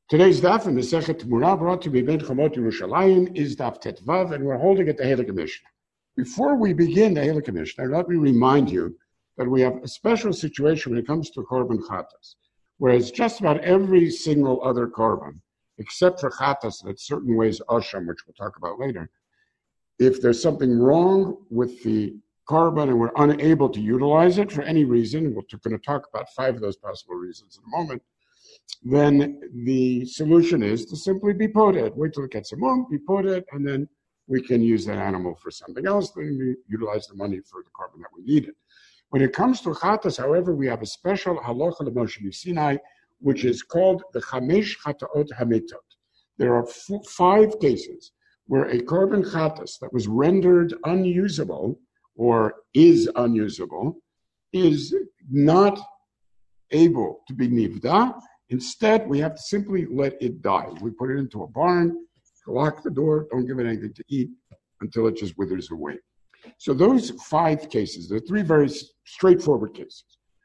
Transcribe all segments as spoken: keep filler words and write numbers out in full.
Today's daf in the Sechet Tmura brought to be Ben Chamot Yerushalayim is daf Tetvav, and we're holding at the Halakha Mishnah. Before we begin the Halakha Mishnah, let me remind you that we have a special situation when it comes to Korban Chatas, whereas just about every single other Korban, except for Chatas that certain ways Asham, which we'll talk about later, if there's something wrong with the Korban and we're unable to utilize it for any reason, we're going to talk about five of those possible reasons in a moment, then the solution is to simply be poted. Wait till it gets a month, be poted, and then we can use that animal for something else. Then we utilize the money for the Korban that we needed. When it comes to Chatas, however, we have a special halacha l'Moshe Sinai, which is called the Chamesh Chataot Hametot. There are f- five cases where a Korban Chatas that was rendered unusable or is unusable is not able to be nivda. Instead, we have to simply let it die. We put it into a barn, lock the door, don't give it anything to eat until it just withers away. So those five cases, there are three very straightforward cases.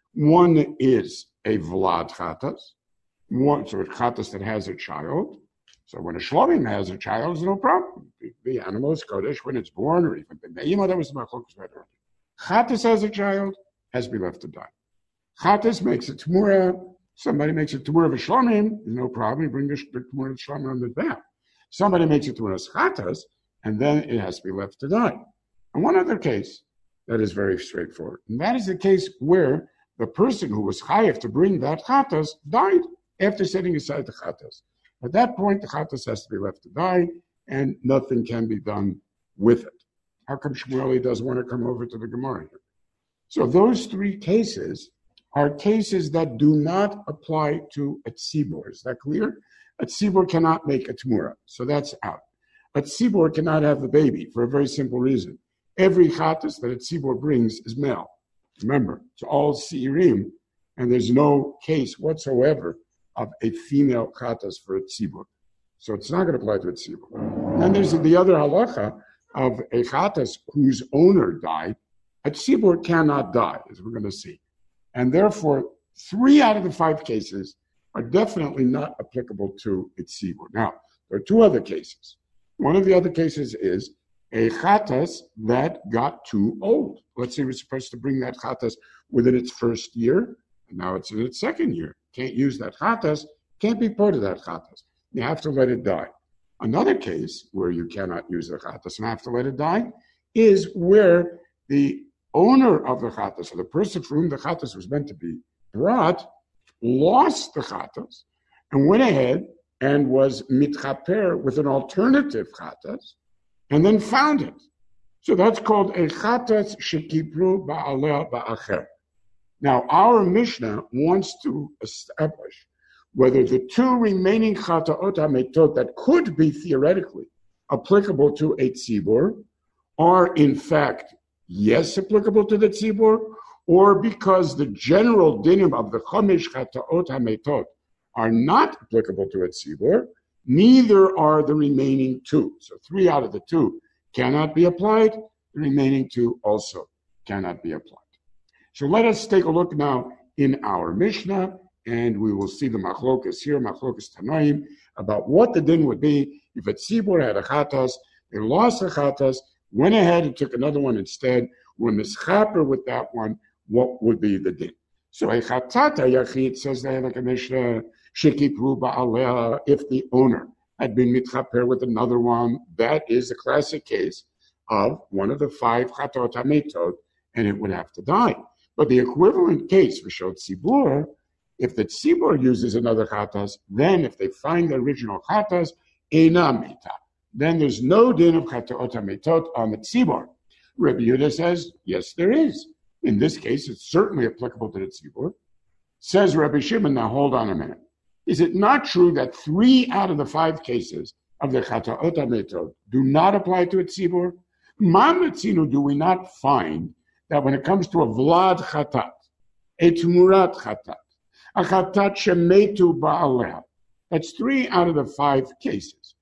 One is a vlad chatas, one, so a chatas that has a child. So when a shlomim has a child, there's no problem. The, the animal is kodesh when it's born, or even the me'ima, that was the machlokes better. Chatas has a child, has to be left to die. Chatas makes a tmura. Somebody makes a tmura of a shlomim, no problem. You bring the, the tmura of shlomim on the back. Somebody makes a tmura of chatas, and then it has to be left to die. And one other case that is very straightforward, and that is the case where the person who was chayav to bring that chatas died after setting aside the chatas. At that point, the chatas has to be left to die, and nothing can be done with it. How come Shmueli doesn't want to come over to the Gemara here? So those three cases are cases that do not apply to a tzibor. Is that clear? A tzibor cannot make a tmura, so that's out. A tzibor cannot have the baby for a very simple reason. Every chatas that a tzibor brings is male. Remember, it's all seirim, and there's no case whatsoever of a female chatas for a tzibor. So it's not going to apply to a tzibor. Then there's the other halacha of a chatas whose owner died. A tzibor cannot die, as we're going to see. And therefore, three out of the five cases are definitely not applicable to a tzibur. Now, there are two other cases. One of the other cases is a chatas that got too old. Let's say we're supposed to bring that chatas within its first year, and now it's in its second year. Can't use that chatas, can't be part of that chatas. You have to let it die. Another case where you cannot use the chatas and have to let it die is where the owner of the chatas, or the person for whom the chatas was meant to be brought, lost the chatas and went ahead and was mitchaper with an alternative chatas and then found it. So that's called a chatas shekipru ba'aleh ba'acher. Now, our Mishnah wants to establish whether the two remaining chataot hametot that could be theoretically applicable to a tzibor are in fact yes applicable to the tzibor, or because the general dinim of the chomesh chataot hametot are not applicable to a tzibor, neither are the remaining two. So three out of the two cannot be applied, the remaining two also cannot be applied. So let us take a look now in our Mishnah, and we will see the machlokas here, machlokas tanoim, about what the din would be if a tzibor had a chatas, they lost a chatas, went ahead and took another one instead, were mischaper with that one, what would be the din? So a chatata yachid, says the Halakha Mishnah, shekipru ba'aleh, if the owner had been mitchaper with another one, that is a classic case of one of the five chatot hametot, and it would have to die. But the equivalent case for shot tzibur, if the tzibur uses another chatas, then if they find the original chatas, eina meta. Then there's no din of chataot hametot on the tzibur. Rabbi Yehuda says, yes, there is. In this case, it's certainly applicable to the tzibur. Says Rabbi Shimon, now hold on a minute. Is it not true that three out of the five cases of the chataot hametot do not apply to a tzibur? Ma metzinu, do we not find that when it comes to a vlad chatat, a tmurat chatat, a chatat shemetu ba'aleh, that's three out of the five cases.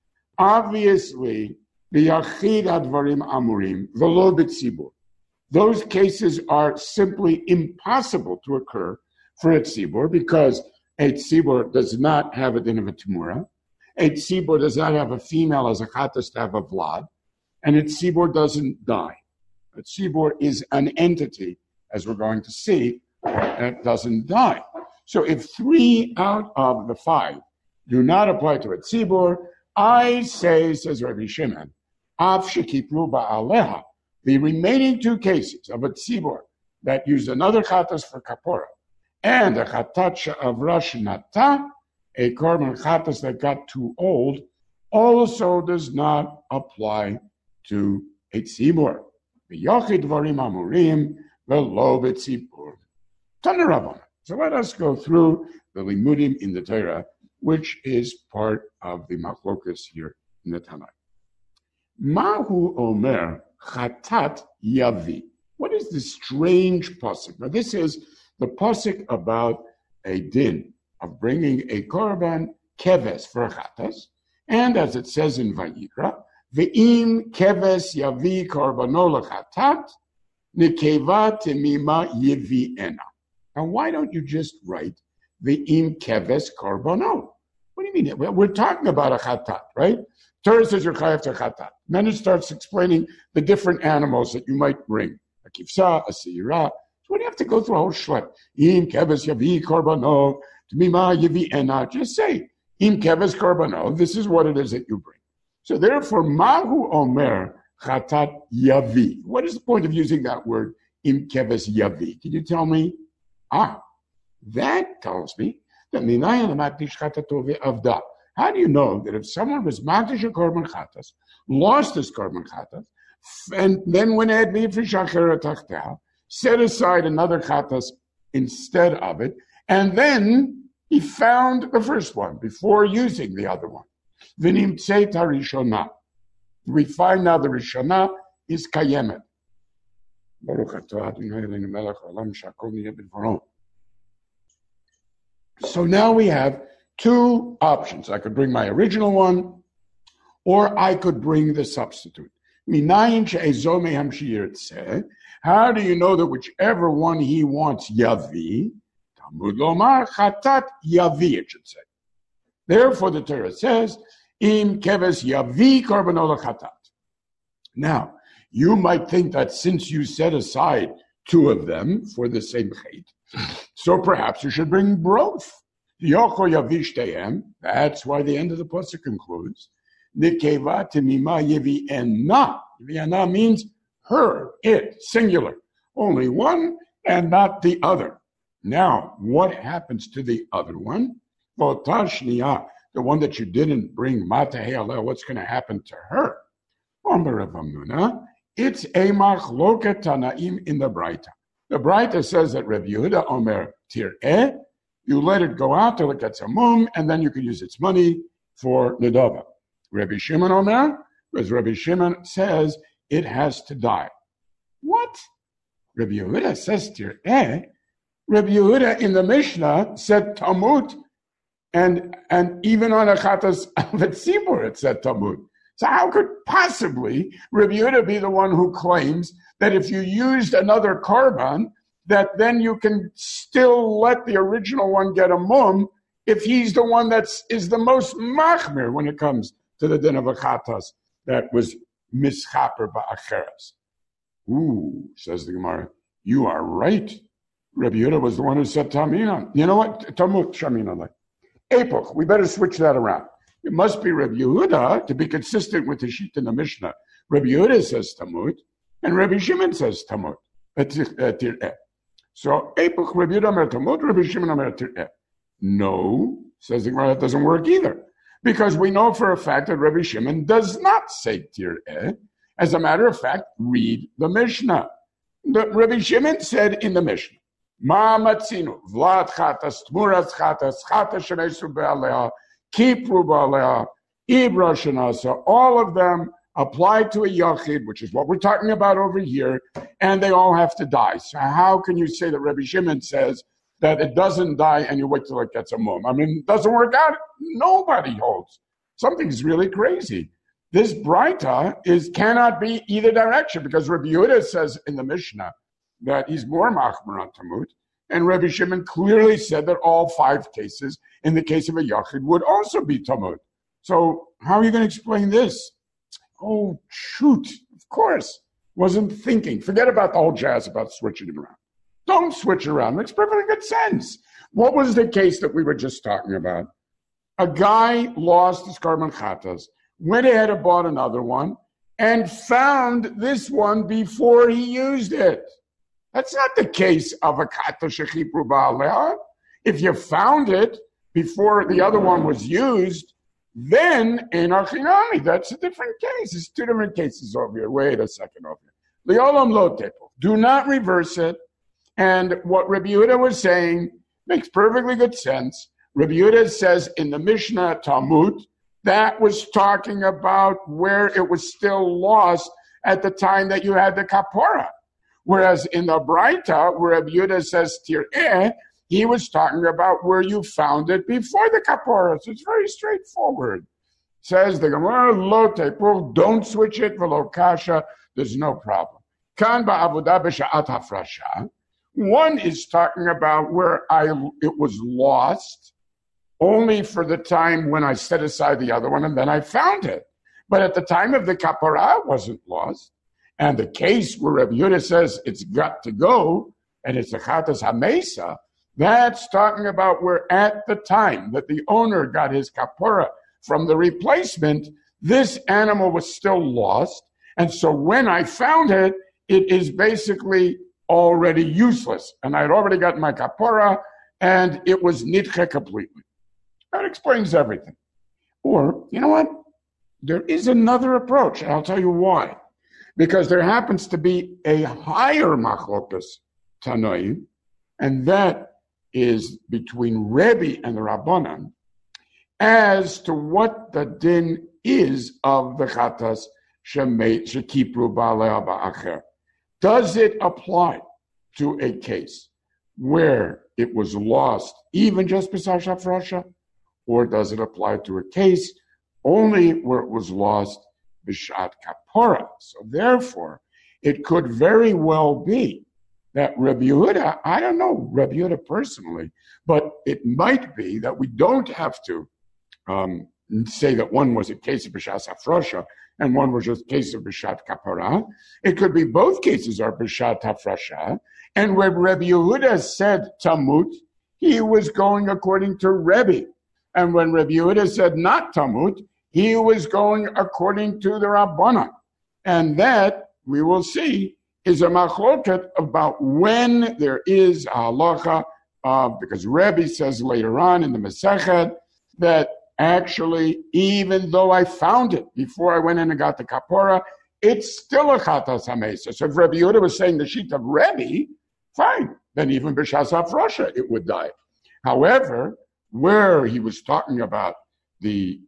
Obviously, the yachid advarim amurim, v'lo b'tzibur. Those cases are simply impossible to occur for a tzibur because a tzibur does not have a din of a tumura. A tzibur does not have a female as a chatas to have a vlad, and a tzibur doesn't die. A tzibur is an entity, as we're going to see, that doesn't die. So if three out of the five do not apply to a tzibur, I say, says Rabbi Shimon, Av shekipru ba'aleha, the remaining two cases of a tzibur that used another chatas for kapora, and a chatat of Rosh Nata, a korban chatas that got too old, also does not apply to a tzibur. V'yochid dvarim amurim v'lo b'tzibur. Tana Rabbanan. So let us go through the limudim in the Torah, which is part of the machlokas here in the Tanakh. Mahu omer chatat yavi. What is this strange pasuk? Now this is the pasuk about a din of bringing a korban keves for a chatas, and as it says in Vayikra, ve'im keves yavi korbano lechatat nikeva temima yevi'ena. Now why don't you just write ve'im keves korbano? What do you mean? We're talking about a chatat, right? Torah says you're chayav to chatat. Then it starts explaining the different animals that you might bring. A kifsa, a seirah. So what do you have to go through a whole shlep? Im keves yavi korbano, t'mima yavi ena. Just say, im keves korbano, this is what it is that you bring. So therefore, mahu omer chatat yavi. What is the point of using that word, im keves yavi? Can you tell me? Ah, that tells me that minayin amatish chatatovi avda. How do you know that if someone was matish a korban chatas, lost his korban chatas, and then went ahead set aside another chatas instead of it, and then he found the first one before using the other one. We find now the Rishonah is kayemet. So now we have two options. I could bring my original one, or I could bring the substitute. How do you know that whichever one he wants, yavi, Talmud lomar chatat yavi, it should say. Therefore, the Torah says, im keves yavi korbanol chatat. Now, you might think that since you set aside two of them for the same chait, so perhaps you should bring both. Yoko yavi shteyem. That's why the end of the pasuk concludes. Nikeva temima yevi'ena. Yevi'ena means her, it, singular. Only one and not the other. Now, what happens to the other one? Votashniya, the one that you didn't bring, Matahei, what's going to happen to her? It's a machloket tanaim in the Braita. The Braita says that Reb Yehuda Omer tir'eh, you let it go out till it gets a mum, and then you can use its money for nedava. Rabbi Shimon Omer, because Rabbi Shimon says it has to die. What? Rabbi Yehuda says tir'eh. Rabbi Yehuda in the Mishnah said tamut, and and even on a chatas v'tzibur it said tamut. So how could possibly Rabbi Yehuda be the one who claims that if you used another korban, that then you can still let the original one get a mum if he's the one that is the most machmir when it comes to the din of a chatas that was mischaper ba'acheres? Ooh, says the Gemara, you are right. Rabbi Yehuda was the one who said Tamina. You know what? Tamut Shamina. Like Epoch. We better switch that around. It must be Rabbi Yehuda to be consistent with the sheet in the Mishnah. Rabbi Yehuda says Tamut, and Rabbi Shimon says Tamut. So Epoch Rabbi Yehuda Omer Tamut, Rabbi Shimon Omer Tir'eh. No, says the Gemara, that doesn't work either, because we know for a fact that Rabbi Shimon does not say Tir'eh. As a matter of fact, read the Mishnah. The, Rabbi Shimon said in the Mishnah, Ma matzinu, vlad chatas, tmuras chatas, chatas shenesu be'aleha, kipru be'aleha, ibra shenasa, all of them apply to a yachid, which is what we're talking about over here, and they all have to die. So how can you say that Rabbi Shimon says that it doesn't die and you wait till it gets a mum? I mean, it doesn't work out. Nobody holds. Something's really crazy. This Braita is cannot be either direction, because Rabbi Yehuda says in the Mishnah that he's more machmer on Tamut, And Rabbi Shimon clearly said that all five cases, in the case of a yachid, would also be tamud. So how are you going to explain this? Oh, shoot, of course. Wasn't thinking. Forget about the whole jazz about switching it around. Don't switch around. Makes perfectly good sense. What was the case that we were just talking about? A guy lost his karban chatas, went ahead and bought another one, and found this one before he used it. That's not the case of a kata shechipru ba'aleha. If you found it before the other one was used, then in archinami, that's a different case. It's two different cases over here. Wait a second over here. Li'olam lo tepo. Do not reverse it. And what Rabbi Yehuda was saying makes perfectly good sense. Rabbi Yehuda says in the Mishnah Talmud, that was talking about where it was still lost at the time that you had the kapora. Whereas in the Braita, where Rabbi Yehuda says tir'eh, he was talking about where you found it before the kapora. So it's very straightforward. Says the Gemara, lo tepul, don't switch it, v'lo kasha, there's no problem. Kan ba'avodah b'sha'at hafrasha. One is talking about where I it was lost only for the time when I set aside the other one and then I found it. But at the time of the kapara, it wasn't lost. And the case where Rabbi Yehuda says it's got to go, and it's a chatas hamesa, that's talking about where at the time that the owner got his kapara from the replacement, this animal was still lost. And so when I found it, it is basically already useless. And I had already gotten my kapara, and it was nitche completely. That explains everything. Or, you know what? There is another approach, and I'll tell you why. Because there happens to be a higher machlokas tanoim, and that is between Rebbe and the Rabbanan, as to what the din is of the chatas shekipru ba'aleh ba'acher. Does it apply to a case where it was lost, even just b'sar shafrasha? Or does it apply to a case only where it was lost b'shat kapora? So therefore, it could very well be that Rabbi Yehuda, I don't know Rabbi Yehuda personally, but it might be that we don't have to um, say that one was a case of b'shat hafrasha and one was just a case of b'shat kapora. It could be both cases are b'shat hafrasha. And when Rabbi Yehuda said tamut, he was going according to Rebbe. And when Rabbi Yehuda said not tamut, he was going according to the Rabbanan. And that, we will see, is a machloket about when there is a halacha, uh, because Rebbe says later on in the Masechet that actually, even though I found it before I went in and got the kapora, it's still a chatas hamesa. So if Rabbi Yehuda was saying the sheet of Rebbe, fine, then even b'shas hafrasha it would die. However, where he was talking about the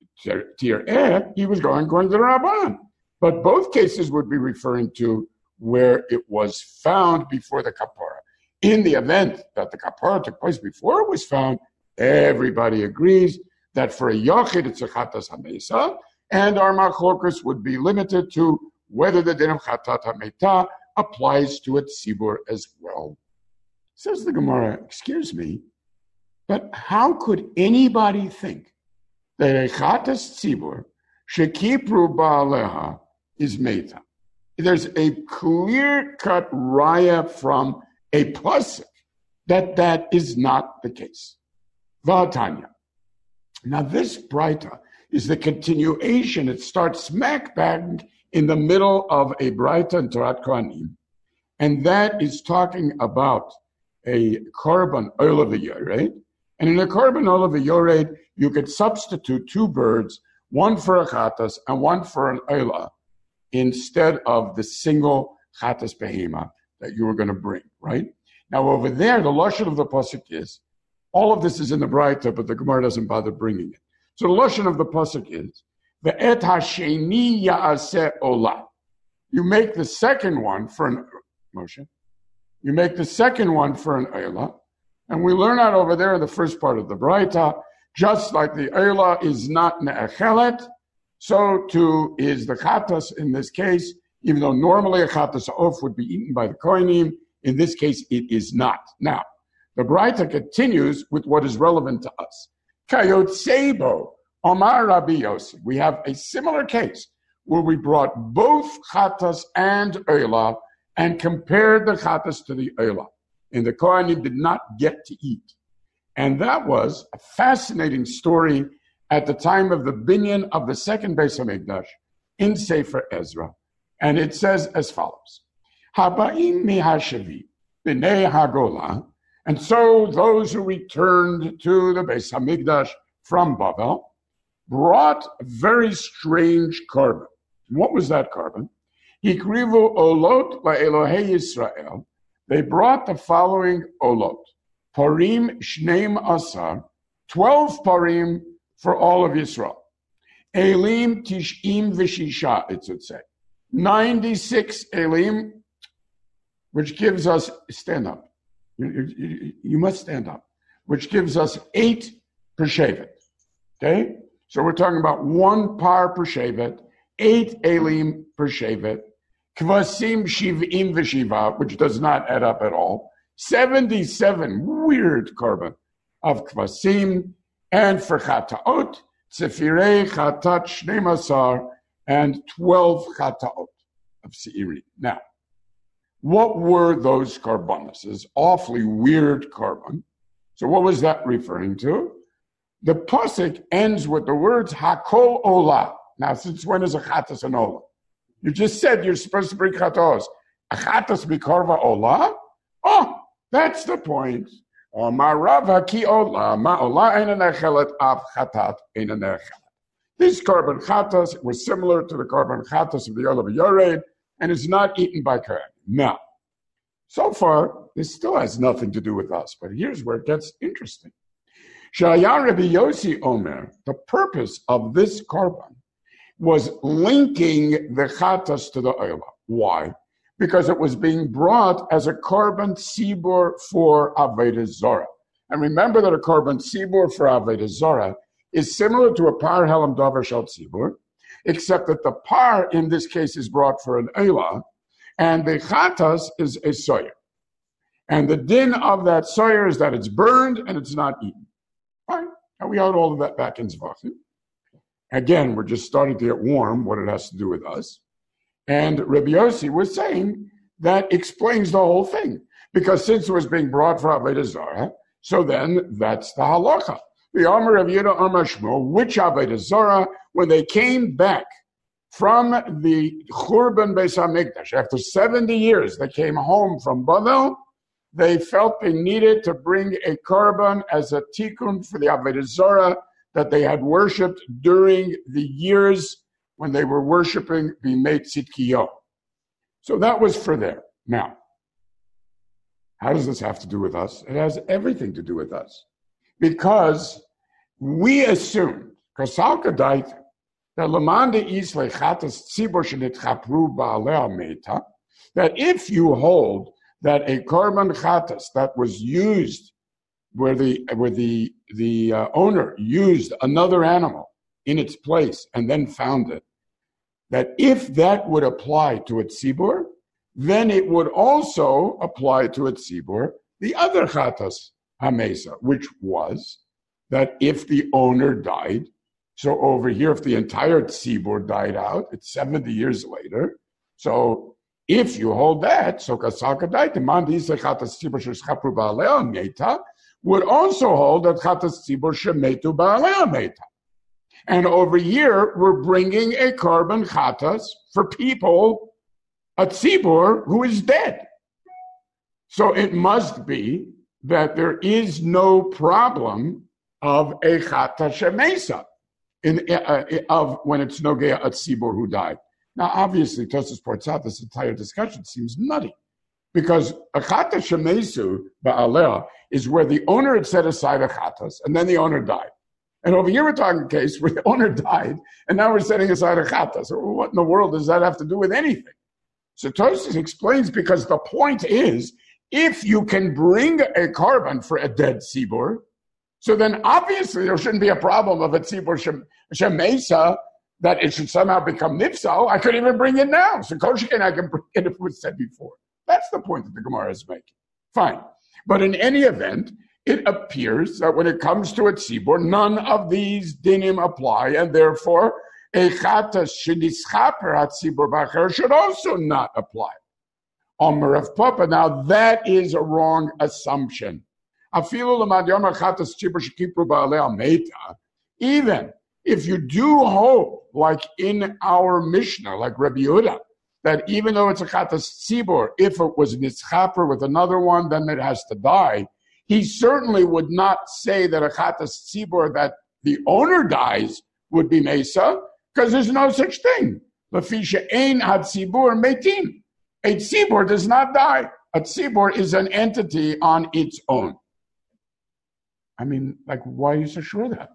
tir'eh, he was going according to the Rabban. But both cases would be referring to where it was found before the kapara. In the event that the kapara took place before it was found, everybody agrees that for a yachid it's a chatas hamesa, and our machlokas would be limited to whether the din of chatat hameta applies to a tzibur as well. Says the Gemara, excuse me, but how could anybody think that a chatas tzibur shekipru ba'aleha is meta? There's a clear-cut raya from a pasuk that that is not the case. V'atanya. Now this braita is the continuation. It starts smack bang in the middle of a braita in Torat Kohanim, and that is talking about a korban oil of the yored. And in a korban oil of the yored, you could substitute two birds, one for a chatas and one for an oila, instead of the single chatas behema that you were going to bring, right? Now over there, the lashon of the pasuk is, all of this is in the Braita, but the Gemara doesn't bother bringing it. So the lashon of the pasuk is, ve'et hasheni ya'aseh olah. You make the second one for an Moshe. You make the second one for an oila, and we learn out over there in the first part of the Braita, just like the oila is not ne'echelet, so too is the chatas in this case, even though normally a chatas off would be eaten by the kohanim, in this case it is not. Now, The Braita continues with what is relevant to us. Kayotsebo, Omar Rabbi Yossi. We have a similar case where we brought both chatas and oila and compared the chatas to the oila. And the Kohanim did not get to eat. And that was a fascinating story at the time of the binyan of the second Beis HaMikdash in Sefer Ezra. And it says as follows, Haba'im mihashavi b'nei hagola. And so those who returned to the Beis HaMikdash from Babel brought a very strange carbon. What was that carbon? Hikrivu olot la'Elohei Yisrael. They brought the following olot. Parim shneim asar, twelve parim for all of Yisrael. Elim tish'im v'shisha, it should say. ninety-six elim, which gives us, stand up. You, you, you must stand up. Which gives us eight per shevet. Okay? So we're talking about one par per shevet, eight elim per shevet, kvasim shiv'im v'shiva, which does not add up at all, seventy-seven weird carbon of kvasim, and for chataot, tzefirei chatat shnei masar, and twelve chataot of seiri. Now, what were those carbonas? This awfully weird carbon. So what was that referring to? The pasuk ends with the words hakol ola. Now, since when is a chatas an ola? You just said you're supposed to bring chatos. A chatas mikarva ola? Oh, that's the point. This carbon chatas was similar to the carbon chatas of the Olav Yored and is not eaten by Kohen. Now, so far, this still has nothing to do with us, but here's where it gets interesting. Shaya Rabbi Yossi Omer, the purpose of this carbon was linking the chatas to the oila. Why? Because it was being brought as a carbon tzibur for Avodah Zorah. And remember that a carbon tzibur for Avodah Zorah is similar to a par helam davar shel tzibur, except that the par in this case is brought for an eila, and the chatas is a soyer. And the din of that soyer is that it's burned and it's not eaten. Fine. And we had all of that back in Zvachim. Again, we're just starting to get warm what it has to do with us. And Rabbi Yossi was saying that explains the whole thing. Because since it was being brought for Avodah Zarah, so then that's the halacha. The Amar of Yehuda Amar Shmuel, which Avodah Zarah, when they came back from the Churban Beis HaMikdash, after seventy years, they came home from Babel, they felt they needed to bring a carbon as a tikkun for the Avodah Zarah that they had worshipped during the years when they were worshiping Bimei Tzidkiyahu. So that was for there. Now, how does this have to do with us? It has everything to do with us. Because we assumed, Kasalka Daita, that Lamanda Isle Chatas Tzibor Shenit Chapru Baalea Meta, that if you hold that a carbon chatas that was used where the where the the uh, owner used another animal in its place and then found it, that if that would apply to a tzibur, then it would also apply to a tzibur the other chatas hamesa, which was that if the owner died, so over here, if the entire tzibur died out, it's seventy years later. So if you hold that, so kasaka daita mandi se chatas tzibur shechapru baalea meta would also hold that chatas tzibur shemetu baalea meta. And over here, we're bringing a carbon chatas for people, a tzibur who is dead. So it must be that there is no problem of a chata shemesa in uh, of when it's nogea a tzibur who died. Now, obviously, Tosfos points out this entire discussion seems nutty because a chata shemesu ba'aleh is where the owner had set aside a chatas and then the owner died. And over here we're talking a case where the owner died, and now we're setting aside a chata. So what in the world does that have to do with anything? So Tosfos explains because the point is, if you can bring a carbon for a dead tzibur, so then obviously there shouldn't be a problem of a tzibur shemesa that it should somehow become nifsal. I could even bring it now. So Koshikin, I can bring it if it was said before. That's the point that the Gemara is making. Fine. But in any event, it appears that when it comes to a tzibur, none of these dinim apply, and therefore a chatas shenischaper hatzibur b'acher should also not apply. Omer of Papa. Now that is a wrong assumption. Even if you do hold, like in our Mishnah, like Rabbi Yehuda, that even though it's a chatas tzibur, if it was nischaper with another one, then it has to die. He certainly would not say that a chatas tzibur that the owner dies would be mesa, because there's no such thing. Lefisha ein had tzibur metim. A tzibur does not die. A tzibur is an entity on its own. I mean, like, why are you so sure of that?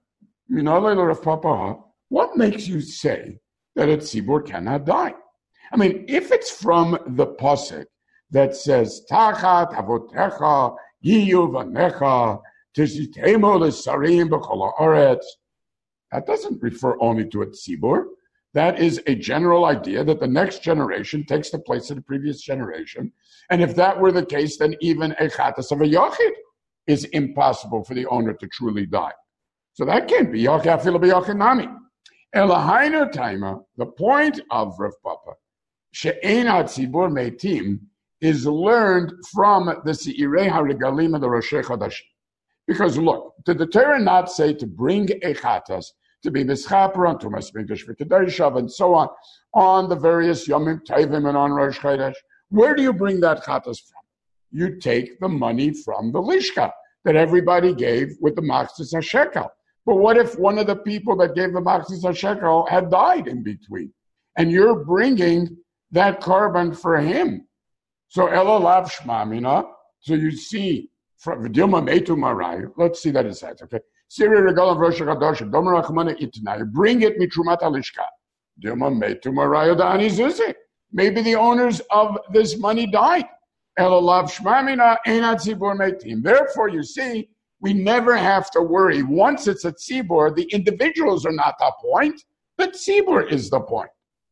What makes you say that a tzibur cannot die? I mean, if it's from the pasuk that says, Tachat avotecha yiyu vanecha tishitemo lesarim b'chol haaretz, that doesn't refer only to a tzibur. That is a general idea that the next generation takes the place of the previous generation. And if that were the case, then even a chatas of a yachid is impossible for the owner to truly die. So that can't be yachid afilu b'yachid nami. Elahainu taima, the point of Rav Papa, she'ein hatzibur meitim, is learned from the Seirei HaRegalim and the Roshei Chodashim. Because look, did the Torah not say to bring a chatas, to be mischaper on Tumas Mikdash v'Kedushav and so on, on the various Yomim Tovim and on Rosh Chodesh? Where do you bring that chatas from? You take the money from the lishka that everybody gave with the machzis hashekel. But what if one of the people that gave the machzis hashekel had died in between, and you're bringing that korban for him? So Ela Lav Shmamina. So you see from V'Dilma Meitu Marai. Let's see that aside. Okay. Siri Regalam Rosh Chodesh Domer Rachmana Itnai. Bring it mitrumat alishka. Dilma Meitu Marai Odani Zuzi. Maybe the owners of this money died. Ela Lav Shmamina Einat Tzibur Meitim. Therefore, you see, we never have to worry. Once it's a tzibur, the individuals are not the point. The tzibur is the point.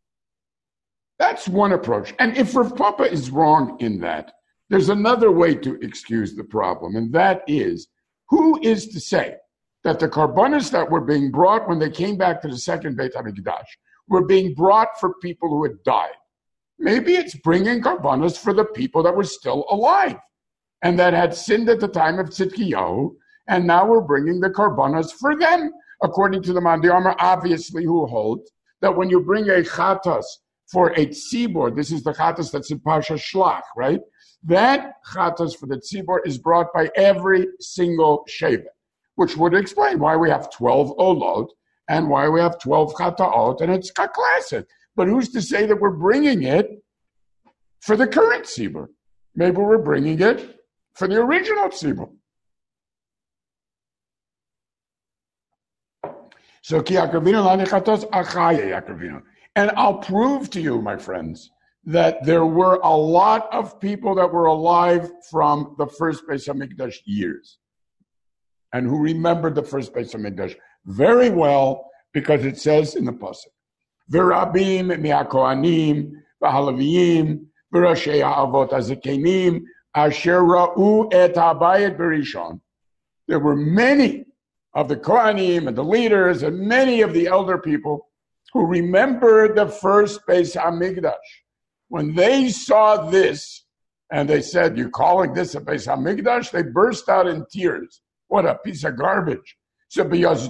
That's one approach. And if Rav Papa is wrong in that, there's another way to excuse the problem, and that is, who is to say that the karbanos that were being brought when they came back to the second Beit HaMikdash were being brought for people who had died? Maybe it's bringing karbanos for the people that were still alive and that had sinned at the time of Tzidkiyahu, and now we're bringing the karbanos for them, according to the Mandiyama, obviously, who holds that when you bring a chatas for a tzibur, this is the chatas that's in Parsha Shlach, right? That chatas for the tzibur is brought by every single shevet, which would explain why we have twelve olot and why we have twelve chataot, and it's a classic. But who's to say that we're bringing it for the current tzibur? Maybe we're bringing it for the original tzibur. So ki yakavinu lani chatos achaya yakavinu. And I'll prove to you, my friends, that there were a lot of people that were alive from the first Beis HaMikdash years and who remembered the first Beis HaMikdash very well, because it says in the pasuk, V'rabim mi'akohanim v'halaviyim v'rashei ha'avot hazikenim asher ra'u et habayit berishon. There were many of the Kohanim and the leaders and many of the elder people who remembered the first Beis HaMikdash. When they saw this, and they said, "You're calling this a Beis HaMikdash?" They burst out in tears. What a piece of garbage! So they were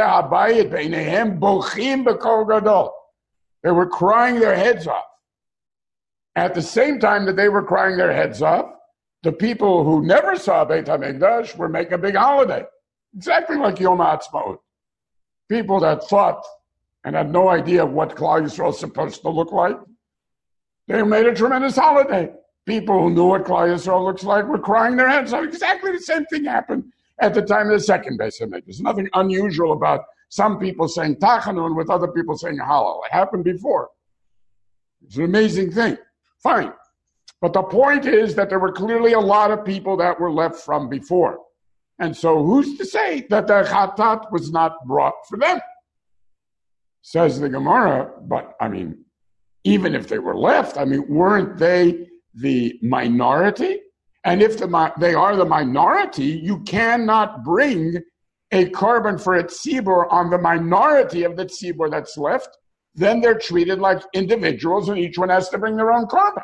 crying their heads off. At the same time that they were crying their heads off, the people who never saw Beit HaMikdash were making a big holiday, exactly like Yom HaAtzmaut. People that thought and had no idea what Klal Yisrael is supposed to look like, they made a tremendous holiday. People who knew what Klal Yisrael looks like were crying their heads off. Exactly the same thing happened at the time of the second Beis HaMikdash. There's nothing unusual about some people saying Tachanun with other people saying Hallel. It happened before. It's an amazing thing. Fine. But the point is that there were clearly a lot of people that were left from before. And so who's to say that the Chatat was not brought for them? Says the Gemara, but I mean, even if they were left, I mean, weren't they the minority? And if the, they are the minority, you cannot bring a korban for a tzibur on the minority of the tzibur that's left. Then they're treated like individuals, and each one has to bring their own korban.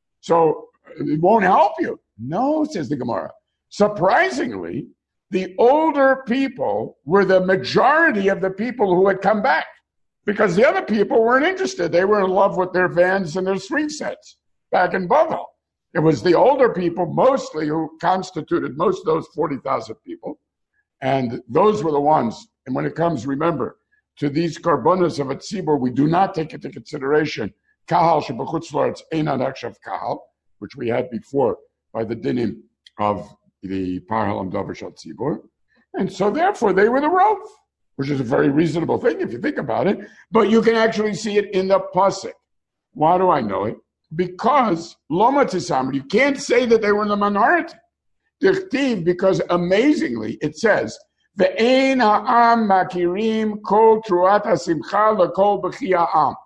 So it won't help you. No, says the Gemara. Surprisingly, the older people were the majority of the people who had come back, because the other people weren't interested. They were in love with their vans and their swing sets back in Bavel. It was the older people mostly who constituted most of those forty thousand people. And those were the ones. And when it comes, remember, to these karbonos of a tzibur, we do not take into consideration kahal shebechutz la'aretz einan akshav kahal, which we had before by the dinim of the parhalam davar shel tzibur. And so therefore they were the rov, which is a very reasonable thing if you think about it. But you can actually see it in the pasuk. Why do I know it? Because loma tisam, you can't say that they were in the minority. Dichtiv, because amazingly it says, Ve'ein ha'am makirim kol truat ha'simcha l'kol b'chi ha'am.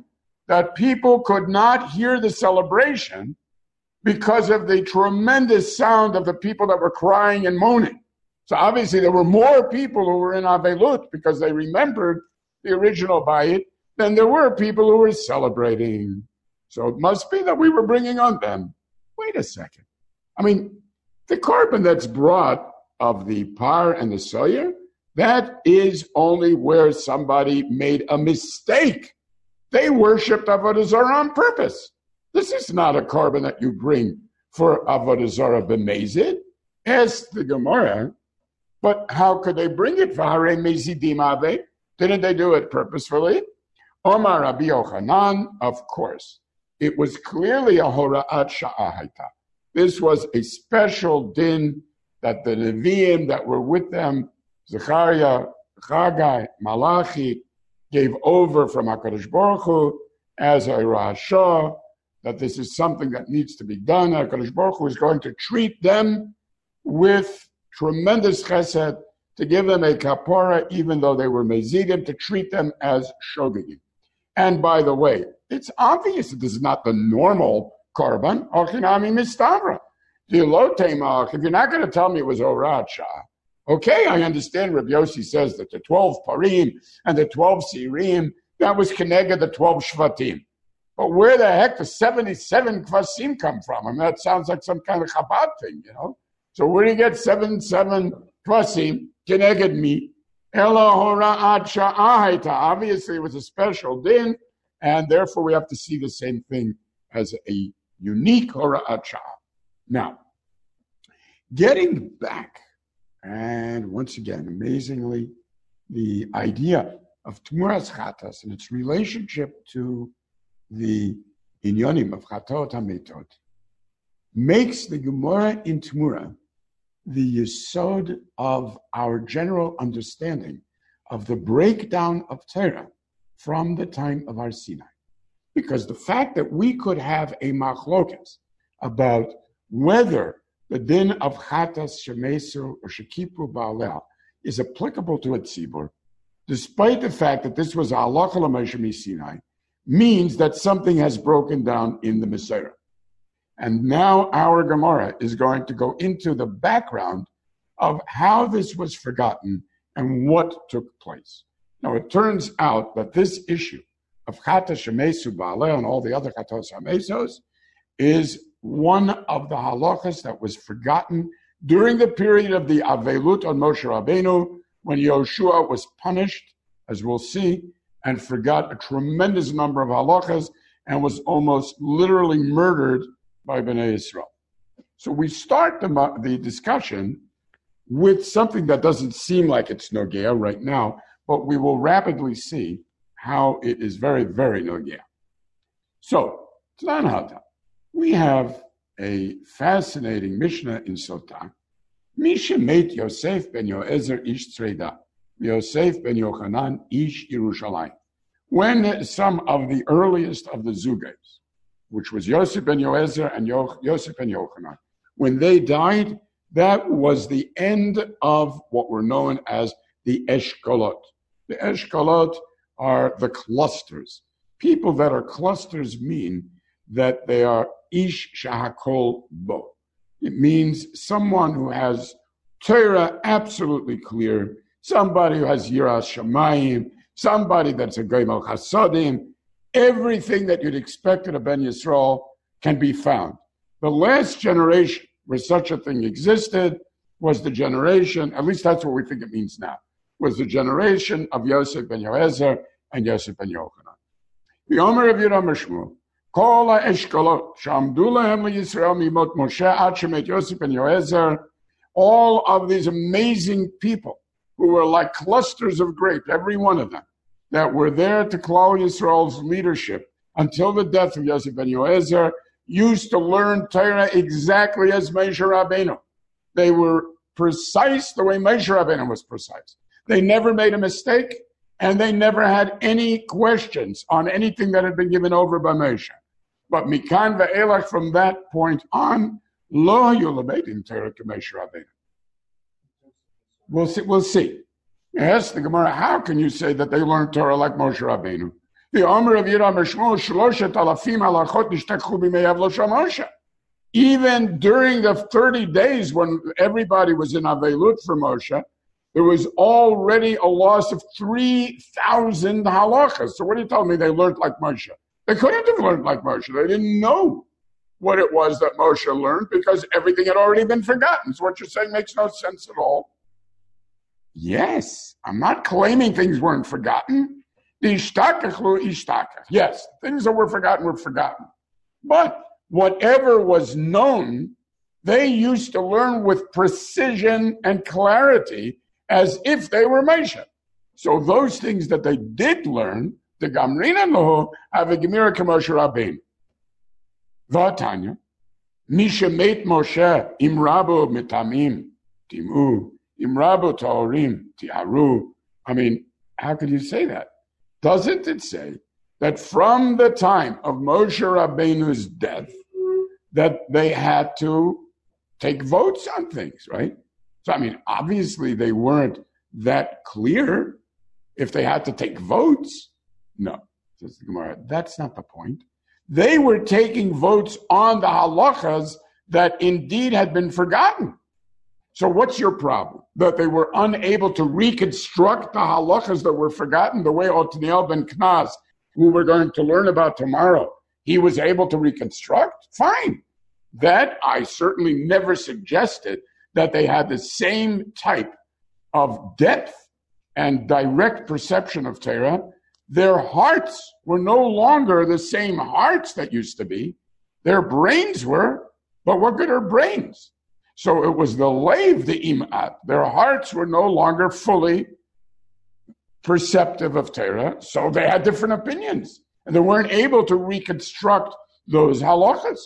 That people could not hear the celebration because of the tremendous sound of the people that were crying and moaning. So obviously there were more people who were in Avelut because they remembered the original Bayit than there were people who were celebrating. So it must be that we were bringing on them. Wait a second. I mean, the korban that's brought of the par and the soyer, that is only where somebody made a mistake. They worshipped Avodah Zarah on purpose. This is not a korban that you bring for Avodah Zarah b'mezid. Ask the Gemara, but how could they bring it? V'harei mezidim ave? Didn't they do it purposefully? Omar Rabbi Yochanan, of course. It was clearly a hora'at sha'ahayta. This was a special din that the Nevi'im that were with them, Zechariah, Chagai, Malachi, gave over from HaKadosh Baruch Hu as a rasha, that this is something that needs to be done. HaKadosh Baruch Hu is going to treat them with tremendous chesed, to give them a kapara, even though they were mezidim, to treat them as shogegim. And by the way, it's obvious that this is not the normal korban. Ochinami mistavra. If you're not going to tell me it was Horat Shah, okay, I understand Rabbi Yossi says that the twelve parim and the twelve sirim, that was Kenega, the twelve shvatim. But where the heck the seventy-seven kvasim come from? I mean, that sounds like some kind of Chabad thing, you know? So where do you get seventy-seven kvasim? Keneged me. Ela Hora'at Sha'ahaita. Obviously, it was a special din, and therefore we have to see the same thing as a unique Hora'at Sha'ah. Now, getting back, and once again, amazingly, the idea of Tmuras Chatas and its relationship to the Inyonim of Chatot HaMetot makes the Gemara in Tmura the yesod of our general understanding of the breakdown of Torah from the time of our Sinai. Because the fact that we could have a machlokas about whether the din of Chatas Shemesu or Shekipru Ba'alel is applicable to a tzibur, despite the fact that this was a halacha l'Moshe Sinai, means that something has broken down in the Mesorah. And now our Gemara is going to go into the background of how this was forgotten and what took place. Now, it turns out that this issue of Chatas Shemesu Ba'alel and all the other Chatos HaMesos is one of the halachas that was forgotten during the period of the Avelut on Moshe Rabbeinu, when Yoshua was punished, as we'll see, and forgot a tremendous number of halachas and was almost literally murdered by Bnei Yisrael. So we start the, the discussion with something that doesn't seem like it's Nogea right now, but we will rapidly see how it is very, very Nogea. So, Tzlan Hata. We have a fascinating Mishnah in Sotah. Misha made Yosef ben Yoezer ish Tzreda, Yosef ben Yochanan ish Yerushalayim. When some of the earliest of the Zugais, which was Yosef ben Yoezer and Yo- Yosef ben Yochanan, when they died, that was the end of what were known as the Eshkolot. The Eshkolot are the clusters. People that are clusters mean that they are ish shahakol bo. It means someone who has Torah absolutely clear, somebody who has Yiras Shamayim, somebody that's a Goimel Chasodim. Everything that you'd expect in a Ben Yisrael can be found. The last generation where such a thing existed was the generation, at least that's what we think it means now, was the generation of Yosef ben Yoezer and Yosef ben Yochanan. The Omer of Yeram Shmuel, Kol ha'eshkolot she'amdu lahem liYisrael mimot Moshe ad shemet Yosef ben Yoezer, all of these amazing people who were like clusters of grapes, every one of them, that were there to Klal Yisrael's leadership until the death of Yosef ben Yoezer, used to learn Torah exactly as Moshe Rabbeinu. They were precise the way Moshe Rabbeinu was precise. They never made a mistake, and they never had any questions on anything that had been given over by Moshe. But Mikan ve'elach, from that point on, lo hayu lebedim Torah k'Moshe Rabbeinu. We'll see. We'll see. Yes, the Gemara, how can you say that they learned Torah like Moshe Rabbeinu? The Omer of Yeram Shmuel, shloshet alafim halachot nishtakchu b'mei Avlo Moshe. Even during the thirty days when everybody was in Avelut for Moshe, there was already a loss of three thousand halachas. So what are you telling me they learned like Moshe? They couldn't have learned like Moshe. They didn't know what it was that Moshe learned because everything had already been forgotten. So what you're saying makes no sense at all. Yes, I'm not claiming things weren't forgotten. Yes, things that were forgotten were forgotten. But whatever was known, they used to learn with precision and clarity as if they were Moshe. So those things that they did learn, the Gamrina Loho, have a Gemira K'Moshe Rabbeinu. V'atanya, Misha meit Moshe imrabu mitamim timu, imrabu taorim tiaru. I mean, how could you say that? Doesn't it say that from the time of Moshe Rabbeinu's death, that they had to take votes on things, right? So, I mean, obviously they weren't that clear if they had to take votes. No, says the Gemara, that's not the point. They were taking votes on the halachas that indeed had been forgotten. So what's your problem? That they were unable to reconstruct the halachas that were forgotten the way Otniel ben Knaz, who we're going to learn about tomorrow, he was able to reconstruct? Fine. That I certainly never suggested that they had the same type of depth and direct perception of Torah. Their hearts were no longer the same hearts that used to be. Their brains were, but what good are brains? So it was the leiv, the imat. Their hearts were no longer fully perceptive of Torah, so they had different opinions, and they weren't able to reconstruct those halachas.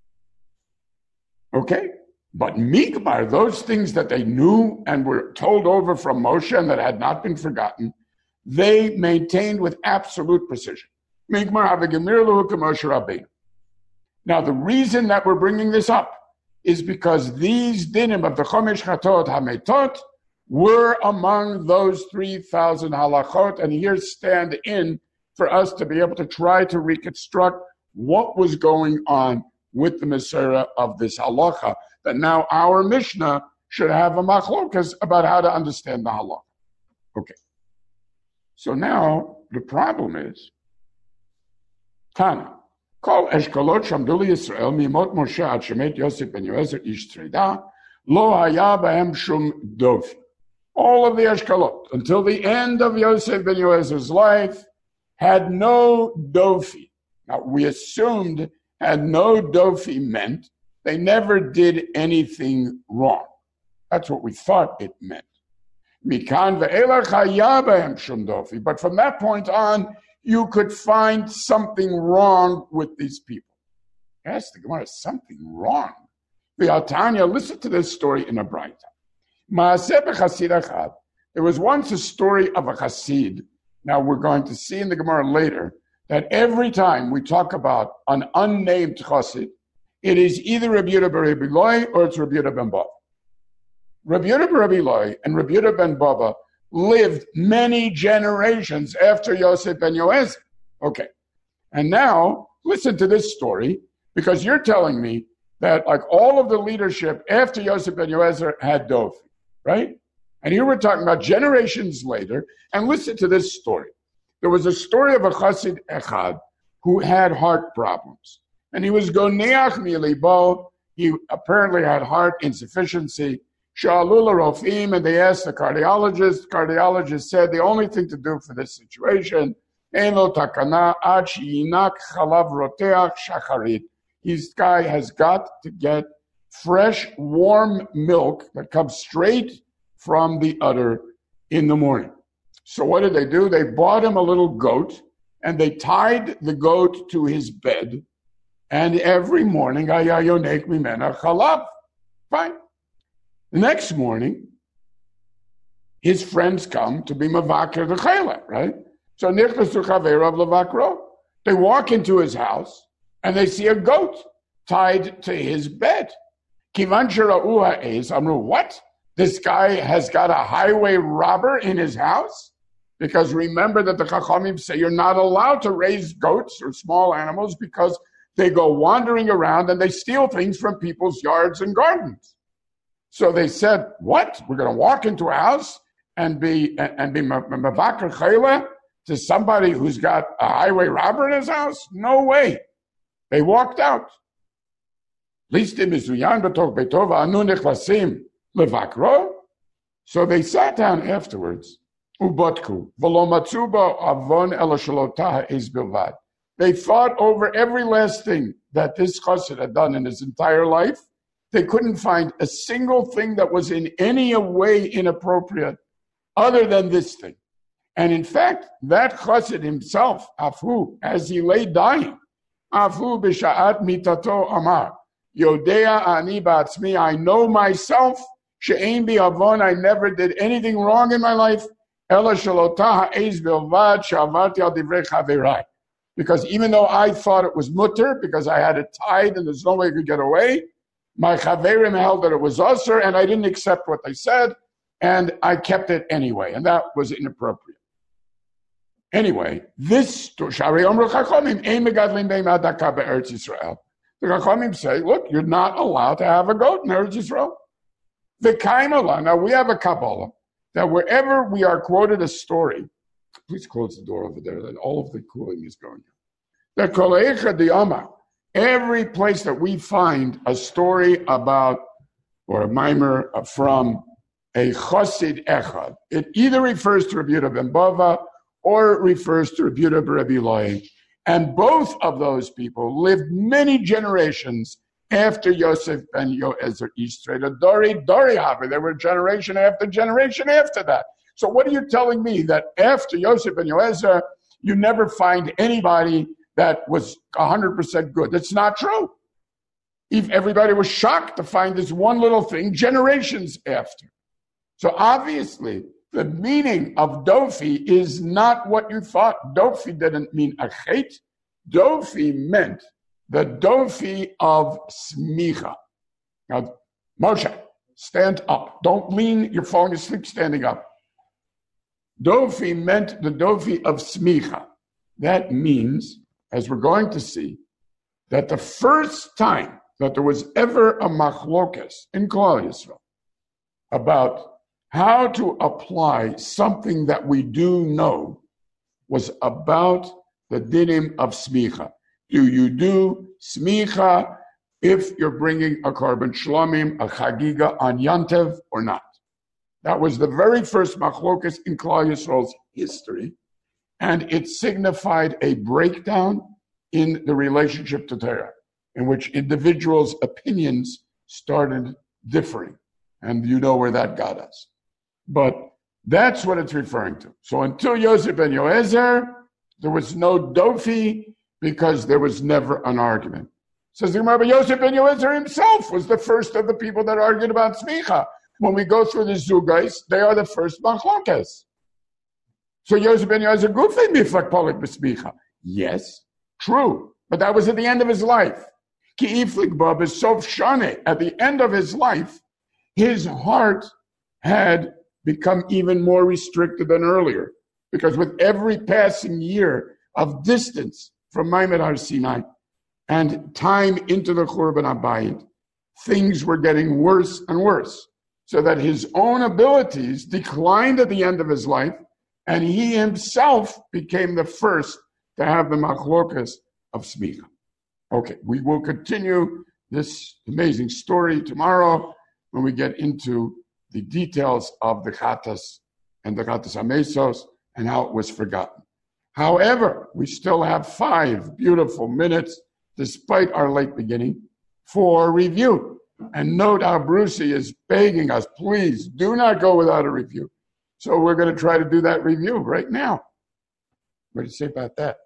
Okay, but migbar, those things that they knew and were told over from Moshe and that had not been forgotten, they maintained with absolute precision. Migbar havegemir luhu k'Moshe Rabbeinu. Now, the reason that we're bringing this up is because these dinim of the Chomesh Chatot HaMetot were among those three thousand halachot, and here stand in for us to be able to try to reconstruct what was going on with the Mesorah of this halacha, that now our Mishnah should have a machlokas about how to understand the halacha. Okay. So now the problem is, Tana, Kol eshkolot shamdu Yisrael mimot Moshe ad shemet Yosef ben Yoezer ish treda lo haya bahem shum dofi. All of the eshkolot until the end of Yosef ben Yoezer's life had no dofi. Now we assumed had no dofi meant they never did anything wrong. That's what we thought it meant. Mikan ve'elach haya bahem shum dofi. But from that point on, you could find something wrong with these people. Yes, the Gemara, something wrong. V'atanya, listen to this story in a Braita. Ma'aseh b'chasid achad. There was once a story of a chassid. Now we're going to see in the Gemara later that every time we talk about an unnamed chassid, it is either Rabbi Yehuda ben Rabbi Eloi or it's Rabbi Yehuda ben Bava. Rabbi Yehuda ben Rabbi Eloi and Rabbi Yehuda ben Bava lived many generations after Yosef ben Yoezer. Okay. And now, listen to this story, because you're telling me that like all of the leadership after Yosef ben Yoezer had Dofi, right? And here we're talking about generations later. And listen to this story. There was a story of a chassid echad who had heart problems. And he was goneach milibo. He apparently had heart insufficiency. Sha'alul rofim, and they asked the cardiologist. The cardiologist said the only thing to do for this situation, eno takana ad sheyinak chalav roteach shacharit. This guy has got to get fresh, warm milk that comes straight from the udder in the morning. So what did they do? They bought him a little goat, and they tied the goat to his bed, and every morning, ayayonek mimena chalav. Fine. The next morning, his friends come to be mavakir the chayla, right? So nichnasu chaverav levakro. They walk into his house, and they see a goat tied to his bed. Kivan shera'u ha'ez amru, what? This guy has got a highway robber in his house? Because remember that the Chachamim say you're not allowed to raise goats or small animals because they go wandering around and they steal things from people's yards and gardens. So they said, what? We're going to walk into a house and be and be mavakir chayla to somebody who's got a highway robber in his house? No way. They walked out. So they sat down afterwards. They thought over every last thing that this chassid had done in his entire life. They couldn't find a single thing that was in any way inappropriate other than this thing. And in fact, that chassid himself, Afu, as he lay dying, Afu b'sha'at mitato amar, Yodea ani ba'atzmi, I know myself, she'ein bi avon, I never did anything wrong in my life, ela shalotah ha'ez bilvad she'avarti al divrei chaverai. Because even though I thought it was mutter, because I had it tied and there's no way I could get away, my chaverim held that it was usher, and I didn't accept what they said, and I kept it anyway, and that was inappropriate. Anyway, this Shari Omru Chachamim ein megadlim beim adaka be'Eretz Yisrael. The Chachamim say, look, you're not allowed to have a goat in Eretz Yisrael. The Kaimala, now we have a Kabbalah that wherever we are quoted a story, please close the door over there, that all of the cooling is going on. The Koleicha Diyama, every place that we find a story about, or a mimer from a Chassid Echad, it either refers to Rabbi Yehuda ben Bava or it refers to Rabbi Yehuda Rabbi Eloi. And both of those people lived many generations after Yosef ben Yoezer Istre. The Dori Dori Haber, there were generation after generation after that. So what are you telling me? That after Yosef ben Yoezer, you never find anybody that was one hundred percent good? That's not true. If everybody was shocked to find this one little thing generations after. So obviously, the meaning of Dofi is not what you thought. Dofi didn't mean a chet. Dofi meant the Dofi of Smicha. Now, Moshe, stand up. Don't lean, you're falling asleep standing up. Dofi meant the Dofi of Smicha. That means, as we're going to see, that the first time that there was ever a machlokas in Klal Yisrael about how to apply something that we do know was about the dinim of smicha. Do you do smicha if you're bringing a korban shlomim, a chagiga on Yantev or not? That was the very first machlokas in Klal Yisrael's history, and it signified a breakdown in the relationship to Torah, in which individuals' opinions started differing. And you know where that got us. But that's what it's referring to. So until Yosef ben Yoezer, there was no Dofi because there was never an argument. Says the Gemara, but Yosef ben Yoezer himself was the first of the people that argued about smicha. When we go through the Zugais, they are the first machlokes. So Yosef ben Yoezer gufei miflak polik b'smicha. Yes, true. But that was at the end of his life. Ki iflik ba b'sof shane. At the end of his life, his heart had become even more restricted than earlier. Because with every passing year of distance from Maimed Har Sinai, and time into the Churban Habayit, things were getting worse and worse, so that his own abilities declined at the end of his life, and he himself became the first to have the machlokas of smicha. Okay, we will continue this amazing story tomorrow when we get into the details of the Chatas and the Chatas Amesos and how it was forgotten. However, we still have five beautiful minutes, despite our late beginning, for review. And note how Brucey is begging us, please do not go without a review. So we're going to try to do that review right now. What do you say about that?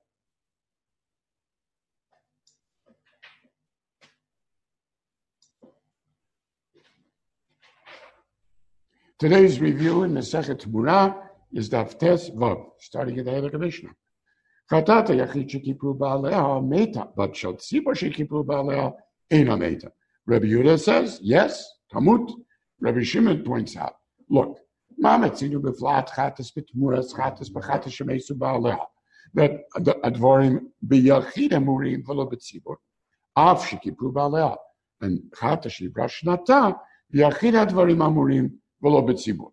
Today's review in the Masechet Tmura is Daf Tes Vav, starting at the Heilige Mishnah. Chatata yachid shekipru ba'aleha meta, but shel tzibur shekipru ba'aleha eina meta. Rabbi Yehuda says, yes, tamut. Rabbi Shimon points out, look, ma metzinu b'flat chatas b'tmuras chatas b'chatas shemesu ba'aleha, that the advarim b'yachid amurim v'lo b'tzibur, af shekipru ba'aleha, and chatas shibra shnata, b'yachid advarim amurim v'lo b'tzibur.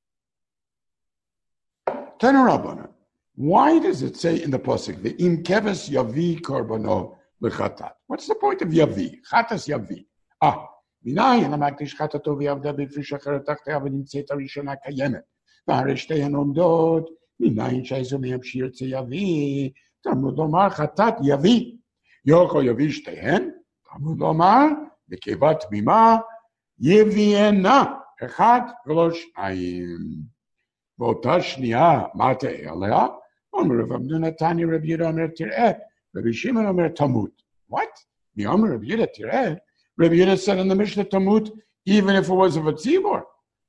Tanu Rabbanan, why does it say in the pasuk the im keves yavi korbono lechatat? What's the point of yavi? Chatas yavi. Ah, minayin amakdish chatato v'yavda b'frish acheret tachtea v'nimtzet harishona kayemet v'harei shteihen omdot minayin sheizu meyamshir tze yavi Talmud lomar chatat yavi yoko yavi shteihen Talmud lomar b'kevat bima yeviena echad v'lo sh'ayim באותה שנייה, מה תהיה עליה? אומר רב עמדונה תני רב יהודה אומר תראה, רבי שמעון אומר תמות. What? מי אומר רב יהודה תראה? Rabbi Yehuda said in the Mishnah Tamut, even if it was of a tzibor.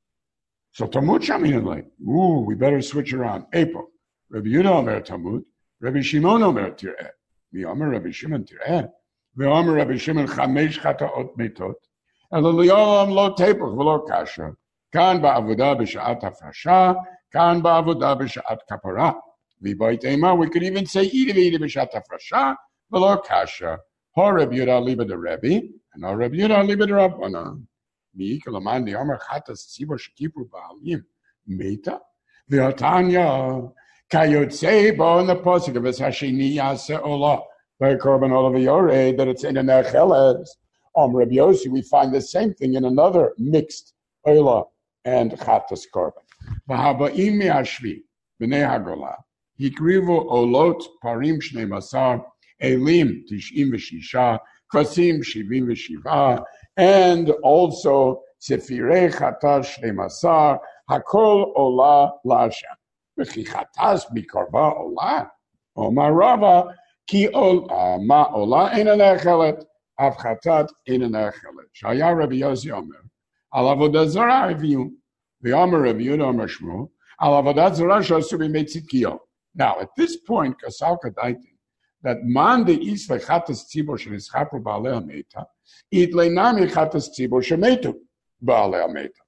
So Tamut shaminalei. Ooh, we better switch around. April. Rabbi Yehuda omer Tamut. Rabbi Shimon omer tireh. Mi omer Rabbi Shimon tireh. Ve omer Rabbi Shimon chamesh chataot metot. Elo liyolam lo tepach v'lo kasha. Kan ba'avodah b'sha'at hafrasha. Kan ba'avodah b'sha'at kapara. V'bayit ema, we could even say ida v'ida b'sha'at hafrasha v'lo kasha. Ho Rabbi Yehuda liba de Rebbe. And our Rabbi Yehuda liba de Rabbanan. Mi ikalaman the Omer chatas tzibor shekipru ba'alim meta v'atanya kayotzei bo in the pasuk of es hasheni yaseh olah by korban olav yoreh that it's in an echeles. Um, Rabbi Yossi, we find the same thing in another mixed olah and chatas korban. V'haba'im mi'ashvi b'nei hagolah hikrivu olot parim shnei masar elim tish'im v'shisha kasim shivim v'shiva. And also, Sefirei Chatas Shnei Masar, Hakol Ola LaHashem. V'chi Chatas Mikorba Ola, Omar Rava, Ki Ola Ma Ola Ein Nechelet, Av Chatat Ein Nechelet. Shaya Rabbi Yossi Omer, Al Avodah Zarah Aviyu, V'Omer Rabbi Yehuda Omer Shmuel, Al Avodah Zarah Shasu B'Meitzikio. Now, at this point, Kasal Kadaitin, that man de is lechatas tzibor shenischapru ba'alei hameta, it leinami chatas tzibor shemetu ba'alei hameta.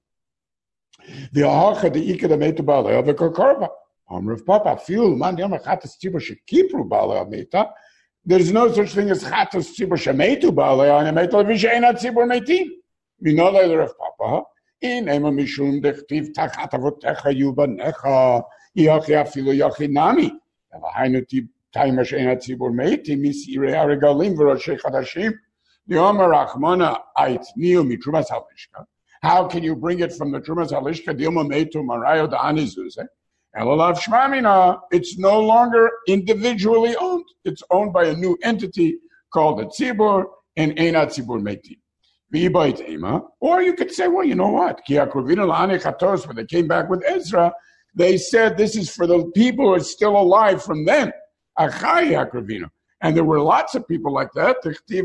The ahacha de ika de metu ba'alei v'kokorba. Amr of Papa, feel man de chatas tzibor shekipru ba'alei hameta. There's no such thing as chatas tzibor shemetu ba'alei hameta v'sheina tzibor metim. Minolei the Rav Papa, in ema mishum dechtiv tachat avotecha yubanecha yachi afilu yachi nami. V'hainu tib Time Sheina Tzibur Meiti Misirei Aregalim V'Roshei Chadashim Yomer Rachmana Ait Niu Mitrumas Halishka. How can you bring it from the Trumas Halishka Dilma Meitu Marayo Da'ani Zuze? Elalav Shmamina. It's no longer individually owned. It's owned by a new entity called the Tzibur and Eina Tzibur Meiti. V'Ibait Ema. Or you could say, well, you know what? Ki Akruvina La'ani Chatos. When they came back with Ezra, they said this is for the people who are still alive from then. And there were lots of people like that.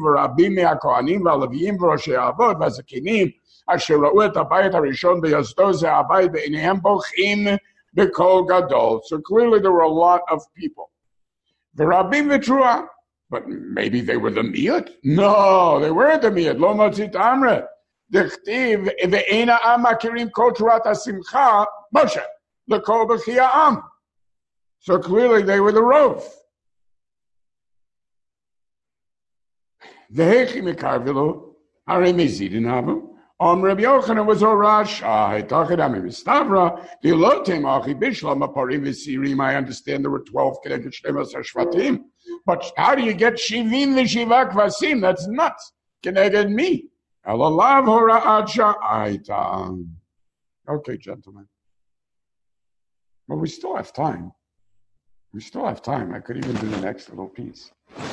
So clearly there were a lot of people. But maybe they were the miyut? No, they weren't the miyut. Lo motzit amre. Dechtiv ve'ena am makirim kol turat hasimcha Moshe lekol b'chia am. So clearly they were the rov. Vehechi mekarvilu, hare mezidin havu. Om Rabbi Yochanan was a Rasha. Tachidami Mistavra. The Lotem Achi Bishlam Aparim Visirim. I understand there were twelve Keneged Shnemas Hashvatim. But how do you get Shivim V'Shivak Vasim? That's nuts. Keneged me. Elalav Hora'at Sha'aita. Okay, gentlemen. Well, we still have time. We still have time. I could even do the next little piece.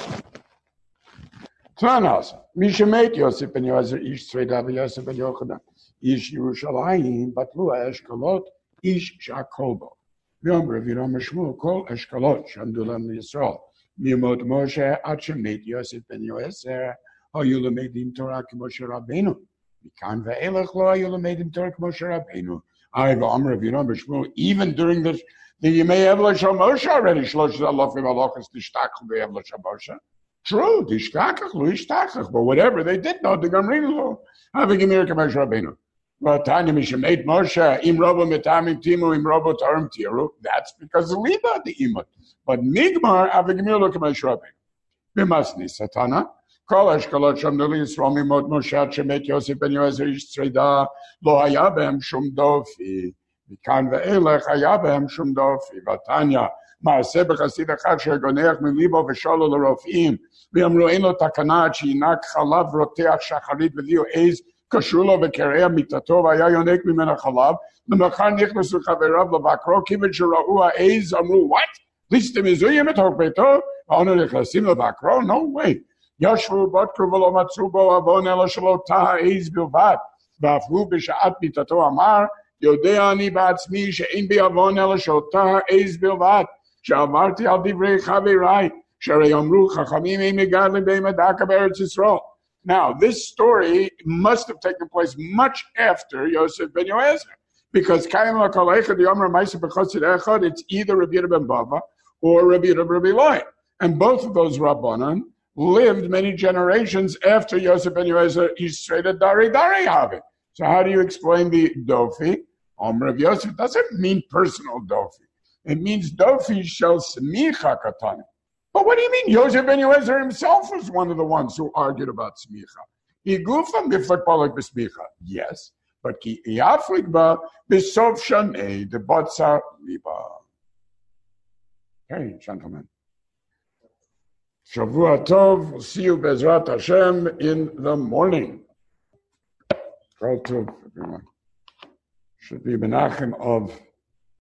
Tzanas, Mishemet Yosef ben Yozer, Ish Tzvedav Yosef ben Yochanan, Ish Yerushalayim, Batlu Eshkolot, Ish Shakolbo. Yom Rav Yiram Shmuel, Kol Eshkolot, Shandulam Yisrael. Mimot Moshe, Achemet Yosef ben Yozer, Hayu Lemedim Torah K'Moshe Rabbeinu. Mikan ve'elech lo Hayu Lemedim Torah K'Moshe Rabbeinu. I Vam Rav Yiram Shmuel, even during the the Yemei Evla Shal Moshe already, Shlosh Alofim Alochas Tishtachel Be'Evla Shal Moshe. True, Tishkachach Lo Ishtachach, but whatever they did not, the Gamrin Lo, having a miracle Moshe Rabbeinu. But Tanya Mishemet Moshe, Im Robo Metamim Timu, Im Robo Tarim Tiru, that's because of Liba the Imot. But Migmar, having a miracle Moshe Rabbeinu. Bimasni Satana, Kol Eshkolot Sham Nuli Yisrael Mimot Moshe, Shemet Yosef ben Yozer Ish Tzreda, Lo Hayabem Shum Dofi. מכאן ואילך היה בהם שום דופי. בתניא, מעשה בחסיד אחד שגונח מליבו ושאלו לרופאים, ואמרו אין לו תקנה עד שינק חלב רותח שחרית ודיו עז, קשרו לו וקרע מיטתו והיה יונק ממנה חלב, ומחר נכנסו חבריו לבקרו, כיוון שראו העז, אמרו, what? ליסטם מזויים את ביתו? ואנו נכנסים לבקרו? No way. ישבו בדקו ולא מצאו בו עוון אלא שלא תא העז בלבד, ואף הוא בשעת מיטתו אמר, יודע אני בעצמי שאין בי עוון אלא שאותה עז בלבד, שעברתי על דברי חבריי, שהרי אמרו חכמים אין מגדלים בהמה דקה בארץ ישראל. Now, this story must have taken place much after Yosef ben Yoezer, because Kaim LaKalecha, the Omer Maisa B'chosid Echad, it's either Rabbi Yehuda ben Bava or Rabbi Yehuda ben Rabbi. And both of those Rabbanan lived many generations after Yosef ben Yoezer, he's straight at Dari Dari Havik. So how do you explain the Dofi? Omer of Yosef doesn't mean personal Dofi. It means Dofi shel Smicha Katani. But what do you mean? Yosef ben Yoezer himself was one of the ones who argued about Smicha. He gufam giflik balak b'smicha. Yes, but ki yaflik ba b'sof shanei the batzar liba. Okay, gentlemen. Shavua Tov. We'll see you Bezrat Hashem in the morning. Kol Tov, everyone. Should be Menachem of